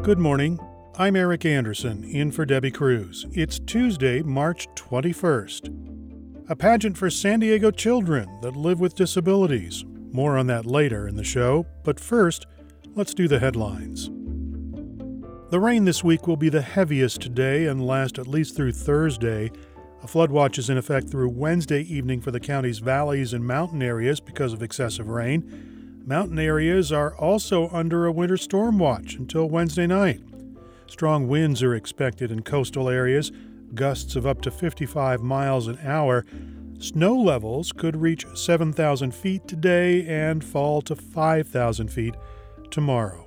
Good morning. I'm Eric Anderson, in for Debbie Cruz. It's Tuesday, March 21st. A pageant for San Diego children that live with disabilities. More on that later in the show, but first, let's do the headlines. The rain this week will be the heaviest today and last at least through Thursday. A flood watch is in effect through Wednesday evening for the county's valleys and mountain areas because of excessive rain. Mountain areas are also under a winter storm watch until Wednesday night. Strong winds are expected in coastal areas, gusts of up to 55 miles an hour. Snow levels could reach 7,000 feet today and fall to 5,000 feet tomorrow.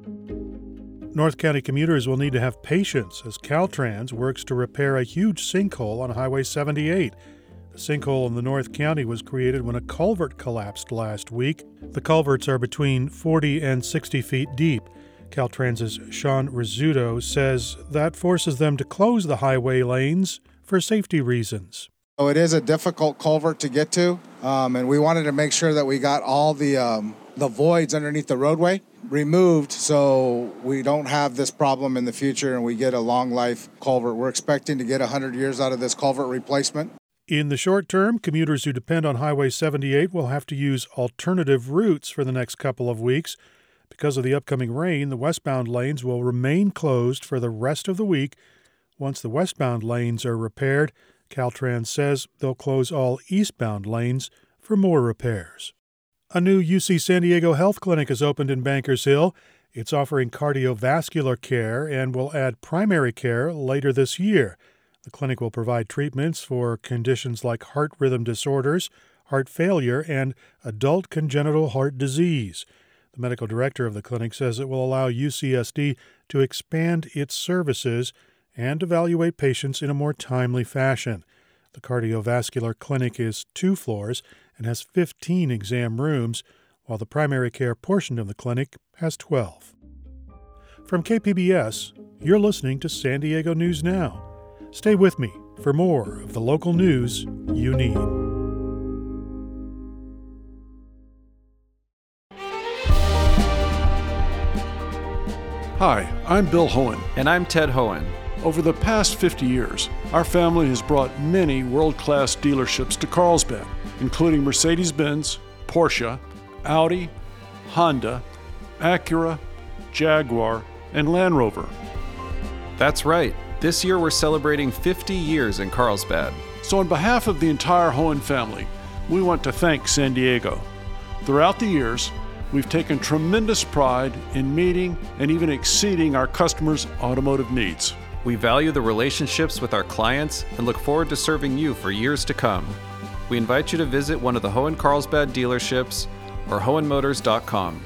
North County commuters will need to have patience as Caltrans works to repair a huge sinkhole on Highway 78. The sinkhole in the North County was created when a culvert collapsed last week. The culverts are between 40 and 60 feet deep. Caltrans' Sean Rizzuto says that forces them to close the highway lanes for safety reasons. It is a difficult culvert to get to, and we wanted to make sure that we got all the voids underneath the roadway removed so we don't have this problem in the future and we get a long life culvert. We're expecting to get 100 years out of this culvert replacement. In the short term, commuters who depend on Highway 78 will have to use alternative routes for the next couple of weeks. Because of the upcoming rain, the westbound lanes will remain closed for the rest of the week. Once the westbound lanes are repaired, Caltrans says they'll close all eastbound lanes for more repairs. A new UC San Diego health clinic has opened in Bankers Hill. It's offering cardiovascular care and will add primary care later this year. The clinic will provide treatments for conditions like heart rhythm disorders, heart failure, and adult congenital heart disease. The medical director of the clinic says it will allow UCSD to expand its services and evaluate patients in a more timely fashion. The cardiovascular clinic is 2 floors and has 15 exam rooms, while the primary care portion of the clinic has 12. From KPBS, you're listening to San Diego News Now. Stay with me for more of the local news you need. Hi, I'm Bill Hohen. And I'm Ted Hohen. Over the past 50 years, our family has brought many world-class dealerships to Carlsbad, including Mercedes-Benz, Porsche, Audi, Honda, Acura, Jaguar, and Land Rover. That's right. This year we're celebrating 50 years in Carlsbad. So on behalf of the entire Hohen family, we want to thank San Diego. Throughout the years, we've taken tremendous pride in meeting and even exceeding our customers' automotive needs. We value the relationships with our clients and look forward to serving you for years to come. We invite you to visit one of the Hohen Carlsbad dealerships or hohenmotors.com.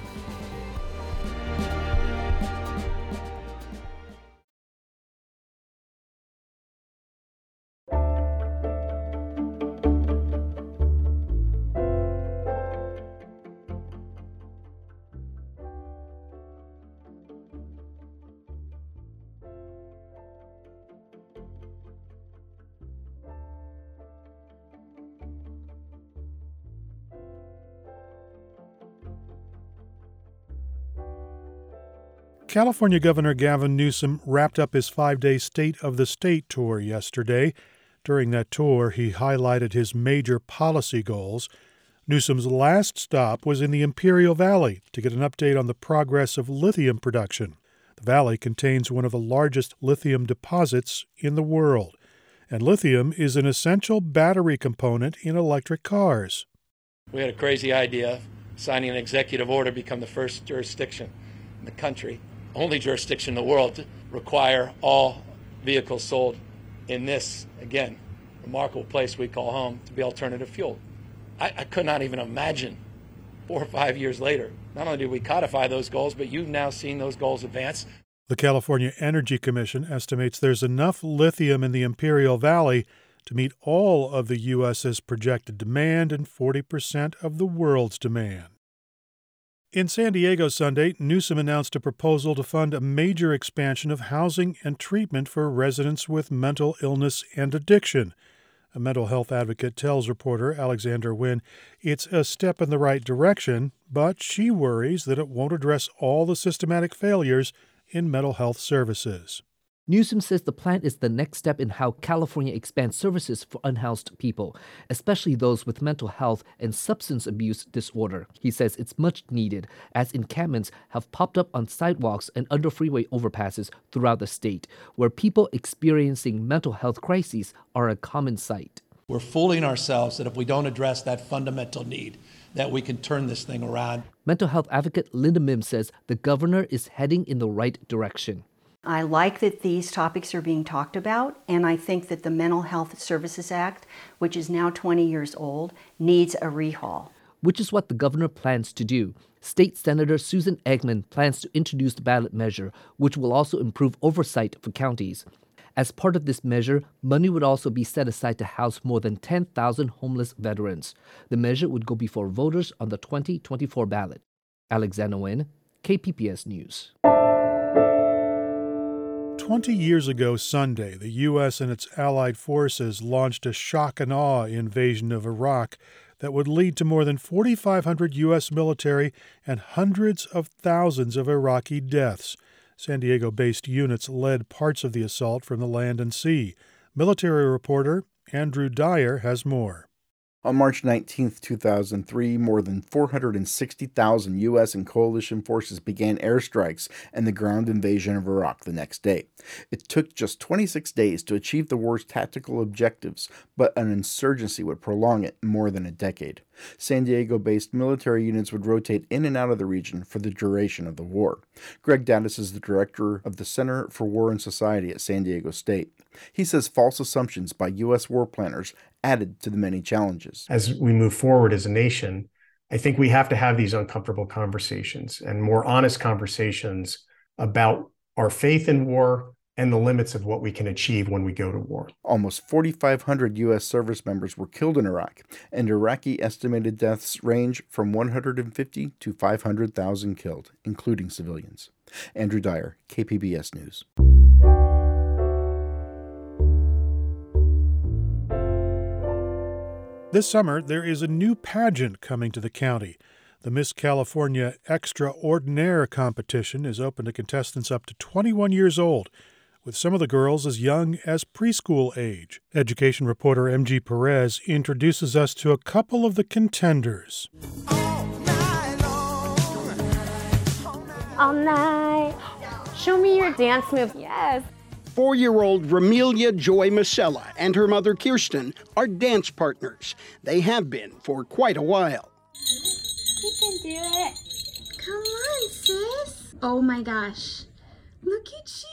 California Governor Gavin Newsom wrapped up his 5-day State of the State tour yesterday. During that tour, he highlighted his major policy goals. Newsom's last stop was in the Imperial Valley to get an update on the progress of lithium production. The valley contains one of the largest lithium deposits in the world, and lithium is an essential battery component in electric cars. We had a crazy idea, signing an executive order to become the first jurisdiction in the country, only jurisdiction in the world, to require all vehicles sold in this, again, remarkable place we call home, to be alternative fuel. I could not even imagine 4 or 5 years later. Not only did we codify those goals, but you've now seen those goals advance. The California Energy Commission estimates there's enough lithium in the Imperial Valley to meet all of the U.S.'s projected demand and 40% of the world's demand. In San Diego Sunday, Newsom announced a proposal to fund a major expansion of housing and treatment for residents with mental illness and addiction. A mental health advocate tells reporter Alexander Nguyen it's a step in the right direction, but she worries that it won't address all the systematic failures in mental health services. Newsom says the plan is the next step in how California expands services for unhoused people, especially those with mental health and substance abuse disorder. He says it's much needed, as encampments have popped up on sidewalks and under freeway overpasses throughout the state, where people experiencing mental health crises are a common sight. We're fooling ourselves that if we don't address that fundamental need, that we can turn this thing around. Mental health advocate Linda Mims says the governor is heading in the right direction. I like that these topics are being talked about, and I think that the Mental Health Services Act, which is now 20 years old, needs a rehaul. Which is what the governor plans to do. State Senator Susan Eggman plans to introduce the ballot measure, which will also improve oversight for counties. As part of this measure, money would also be set aside to house more than 10,000 homeless veterans. The measure would go before voters on the 2024 ballot. Alexander Nguyen, KPPS News. 20 years ago Sunday, the U.S. and its allied forces launched a shock and awe invasion of Iraq that would lead to more than 4,500 U.S. military and hundreds of thousands of Iraqi deaths. San Diego-based units led parts of the assault from the land and sea. Military reporter Andrew Dyer has more. On March 19, 2003, more than 460,000 U.S. and coalition forces began airstrikes and the ground invasion of Iraq the next day. It took just 26 days to achieve the war's tactical objectives, but an insurgency would prolong it more than a decade. San Diego-based military units would rotate in and out of the region for the duration of the war. Greg Daddis is the director of the Center for War and Society at San Diego State. He says false assumptions by U.S. war planners added to the many challenges. As we move forward as a nation, I think we have to have these uncomfortable conversations and more honest conversations about our faith in war and the limits of what we can achieve when we go to war. Almost 4,500 U.S. service members were killed in Iraq, and Iraqi estimated deaths range from 150 to 500,000 killed, including civilians. Andrew Dyer, KPBS News. This summer, there is a new pageant coming to the county. The Miss California Extraordinaire competition is open to contestants up to 21 years old, with some of the girls as young as preschool age. Education reporter M.G. Perez introduces us to a couple of the contenders. All night. Show me your dance move. Yes. 4-year-old Ramelia Joy Masella and her mother Kirsten are dance partners. They have been for quite a while. You can do it. Come on, sis. Oh my gosh. Look at you.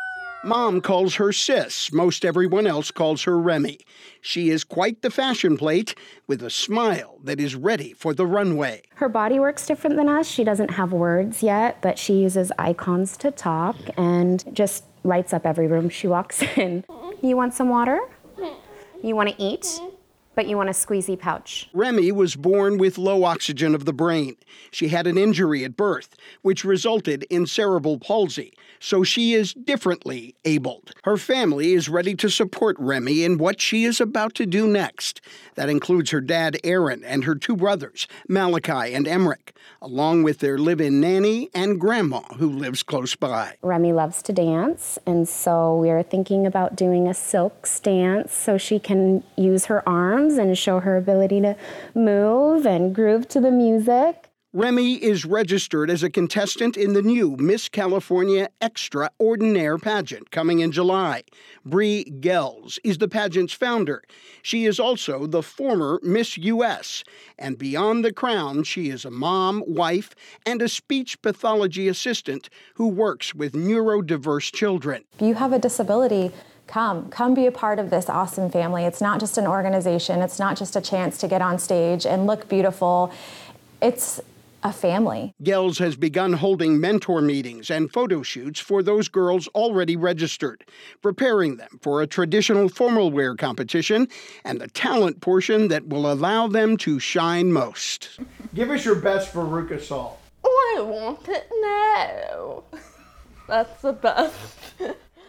Mom calls her Sis. Most everyone else calls her Remy. She is quite the fashion plate with a smile that is ready for the runway. Her body works different than us. She doesn't have words yet, but she uses icons to talk and just lights up every room she walks in. You want some water? You want to eat? But you want a squeezy pouch. Remy was born with low oxygen of the brain. She had an injury at birth, which resulted in cerebral palsy, so she is differently abled. Her family is ready to support Remy in what she is about to do next. That includes her dad, Aaron, and her 2 brothers, Malachi and Emmerich, along with their live-in nanny and grandma, who lives close by. Remy loves to dance, and so we're thinking about doing a silks dance so she can use her arms and show her ability to move and groove to the music. Remy is registered as a contestant in the new Miss California Extraordinaire pageant coming in July. Bree Gels is the pageant's founder. She is also the former Miss U.S., and beyond the crown, she is a mom, wife, and a speech pathology assistant who works with neurodiverse children. If you have a disability, Come be a part of this awesome family. It's not just an organization. It's not just a chance to get on stage and look beautiful. It's a family. Gels has begun holding mentor meetings and photo shoots for those girls already registered, preparing them for a traditional formal wear competition and the talent portion that will allow them to shine most. Give us your best Veruca Salt. Oh, I want it now. That's the best.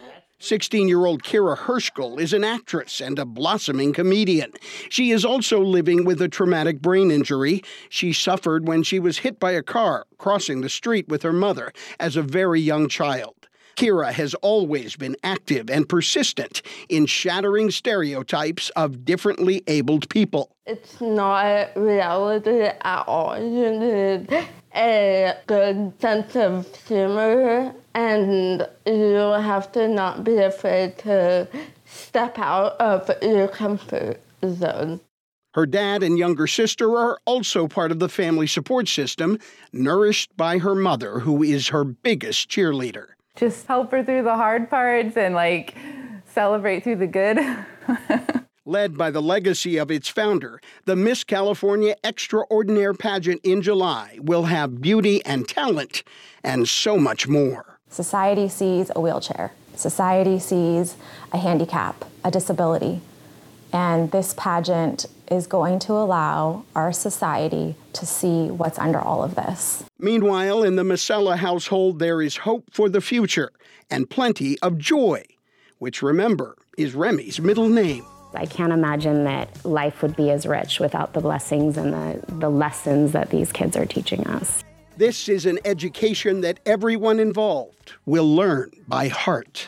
16-year-old Kira Herschel is an actress and a blossoming comedian. She is also living with a traumatic brain injury she suffered when she was hit by a car crossing the street with her mother as a very young child. Kira has always been active and persistent in shattering stereotypes of differently abled people. It's not reality at all. You need a good sense of humor, and you have to not be afraid to step out of your comfort zone. Her dad and younger sister are also part of the family support system, nourished by her mother, who is her biggest cheerleader. Just help her through the hard parts and celebrate through the good. Led by the legacy of its founder, the Miss California Extraordinaire pageant in July will have beauty and talent and so much more. Society sees a wheelchair. Society sees a handicap, a disability. And this pageant is going to allow our society to see what's under all of this. Meanwhile, in the Masella household, there is hope for the future and plenty of joy, which, remember, is Remy's middle name. I can't imagine that life would be as rich without the blessings and the lessons that these kids are teaching us. This is an education that everyone involved will learn by heart.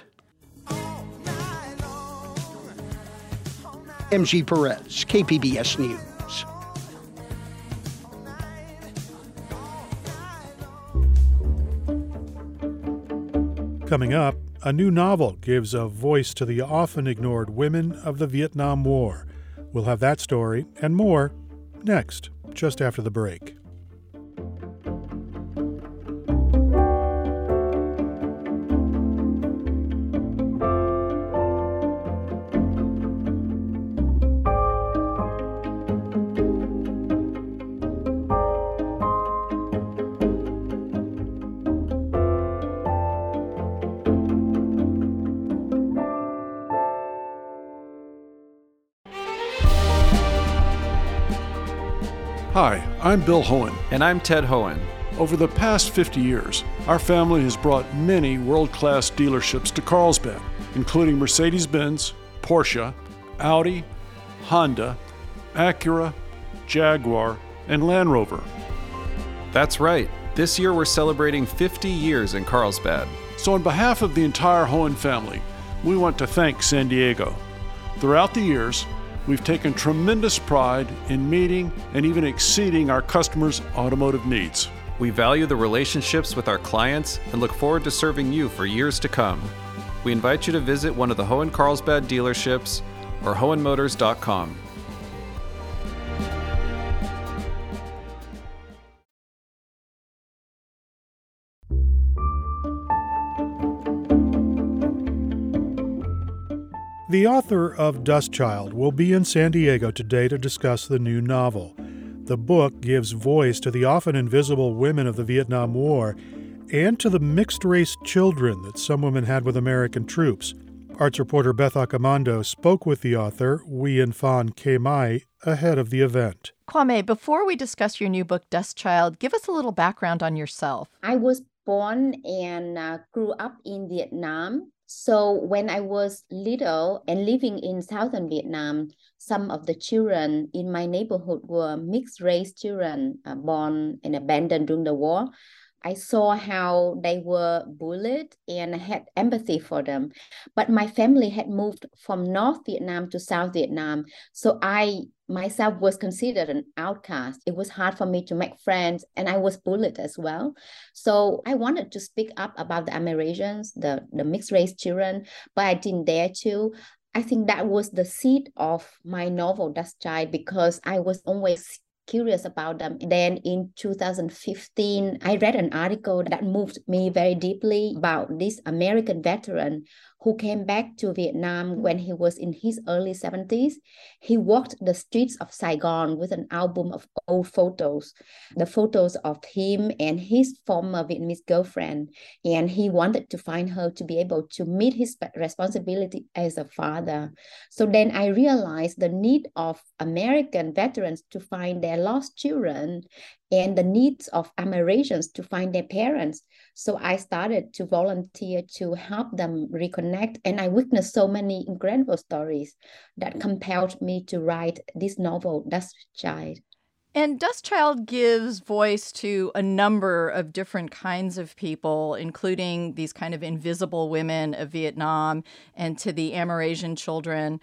MG Perez, KPBS News. Coming up, a new novel gives a voice to the often ignored women of the Vietnam War. We'll have that story and more next, just after the break. Hi, I'm Bill Hohen. And I'm Ted Hohen. Over the past 50 years, our family has brought many world-class dealerships to Carlsbad, including Mercedes-Benz, Porsche, Audi, Honda, Acura, Jaguar, and Land Rover. That's right. This year we're celebrating 50 years in Carlsbad. So on behalf of the entire Hohen family, we want to thank San Diego. Throughout the years, we've taken tremendous pride in meeting and even exceeding our customers' automotive needs. We value the relationships with our clients and look forward to serving you for years to come. We invite you to visit one of the Hohen Carlsbad dealerships or hohenmotors.com. The author of Dustchild will be in San Diego today to discuss the new novel. The book gives voice to the often invisible women of the Vietnam War and to the mixed-race children that some women had with American troops. Arts reporter Beth Accomando spoke with the author, Nguyen Phan Ke Mai, ahead of the event. Kwame, before we discuss your new book, Dustchild, give us a little background on yourself. I was born and grew up in Vietnam. So when I was little and living in southern Vietnam, some of the children in my neighborhood were mixed-race children born and abandoned during the war. I saw how they were bullied and had empathy for them. But my family had moved from North Vietnam to South Vietnam. So I myself was considered an outcast. It was hard for me to make friends, and I was bullied as well. So I wanted to speak up about the Amerasians, the mixed-race children, but I didn't dare to. I think that was the seed of my novel, Dustchild, because I was always curious about them. Then in 2015, I read an article that moved me very deeply about this American veteran who came back to Vietnam when he was in his early 70s. He walked the streets of Saigon with an album of old photos, the photos of him and his former Vietnamese girlfriend. And he wanted to find her to be able to meet his responsibility as a father. So then I realized the need of American veterans to find their lost children and the needs of Amerasians to find their parents. So I started to volunteer to help them reconnect connect, and I witnessed so many incredible stories that compelled me to write this novel, Dust Child. And Dust Child gives voice to a number of different kinds of people, including these kind of invisible women of Vietnam and to the Amerasian children.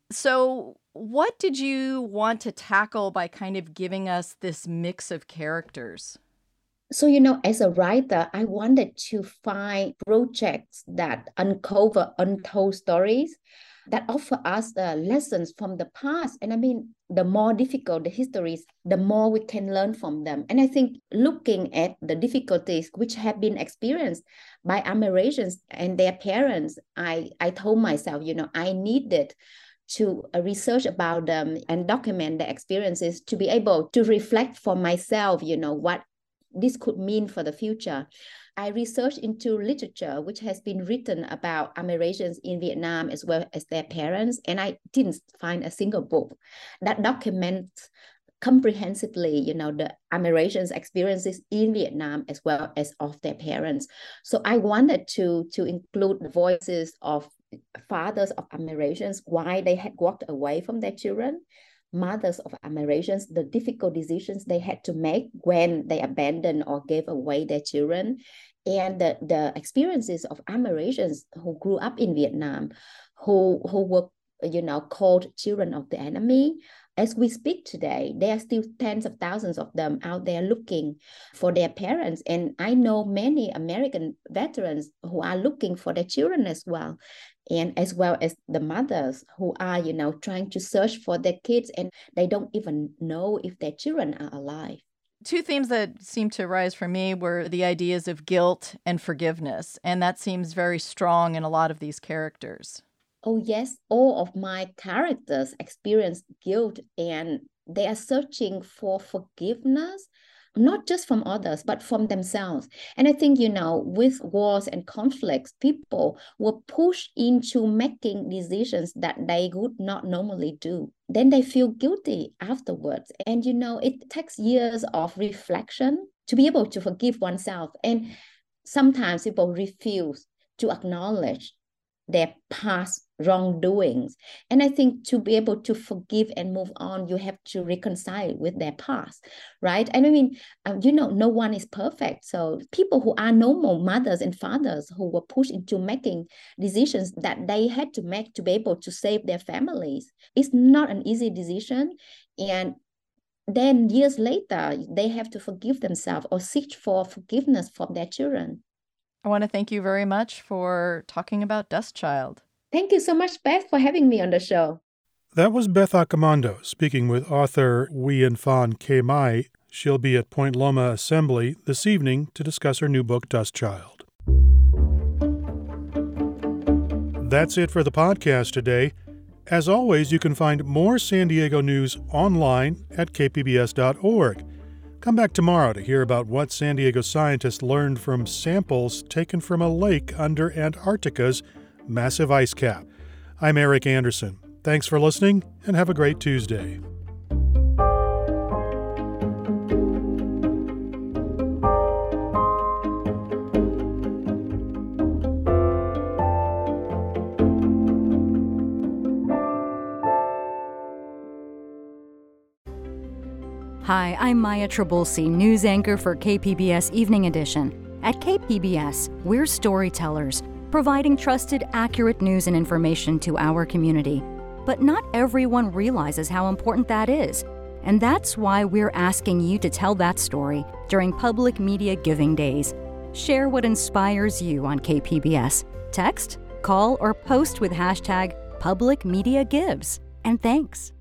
So what did you want to tackle by kind of giving us this mix of characters? So, as a writer, I wanted to find projects that uncover untold stories that offer us lessons from the past. And I mean, the more difficult the histories, the more we can learn from them. And I think looking at the difficulties which have been experienced by Amerasians and their parents, I told myself, I needed to research about them and document the experiences to be able to reflect for myself, what this could mean for the future. I researched into literature which has been written about Amerasians in Vietnam as well as their parents, and I didn't find a single book that documents comprehensively, the Amerasians' experiences in Vietnam as well as of their parents. So I wanted to include the voices of fathers of Amerasians, why they had walked away from their children, mothers of Amerasians, the difficult decisions they had to make when they abandoned or gave away their children, and the experiences of Amerasians who grew up in Vietnam, who were, called children of the enemy. As we speak today, there are still tens of thousands of them out there looking for their parents. And I know many American veterans who are looking for their children as well. And as well as the mothers who are, trying to search for their kids, and they don't even know if their children are alive. Two themes that seemed to rise for me were the ideas of guilt and forgiveness. And that seems very strong in a lot of these characters. Oh, yes. All of my characters experience guilt, and they are searching for forgiveness, not just from others, but from themselves. And I think, with wars and conflicts, people were pushed into making decisions that they would not normally do. Then they feel guilty afterwards. And, it takes years of reflection to be able to forgive oneself. And sometimes people refuse to acknowledge their past wrongdoings. And I think to be able to forgive and move on, you have to reconcile with their past, right? And I mean, no one is perfect. So people who are normal mothers and fathers who were pushed into making decisions that they had to make to be able to save their families, it's not an easy decision. And then years later, they have to forgive themselves or seek for forgiveness from their children. I want to thank you very much for talking about Dust Child. Thank you so much, Beth, for having me on the show. That was Beth Accomando speaking with author Nguyen Phan Ke Mai. She'll be at Point Loma Assembly this evening to discuss her new book, Dust Child. That's it for the podcast today. As always, you can find more San Diego news online at kpbs.org. Come back tomorrow to hear about what San Diego scientists learned from samples taken from a lake under Antarctica's massive ice cap. I'm Eric Anderson. Thanks for listening, and have a great Tuesday. Hi, I'm Maya Trabulsi, news anchor for KPBS Evening Edition. At KPBS, we're storytellers, providing trusted, accurate news and information to our community. But not everyone realizes how important that is. And that's why we're asking you to tell that story during Public Media Giving Days. Share what inspires you on KPBS. Text, call, or post with hashtag #PublicMediaGives. And thanks.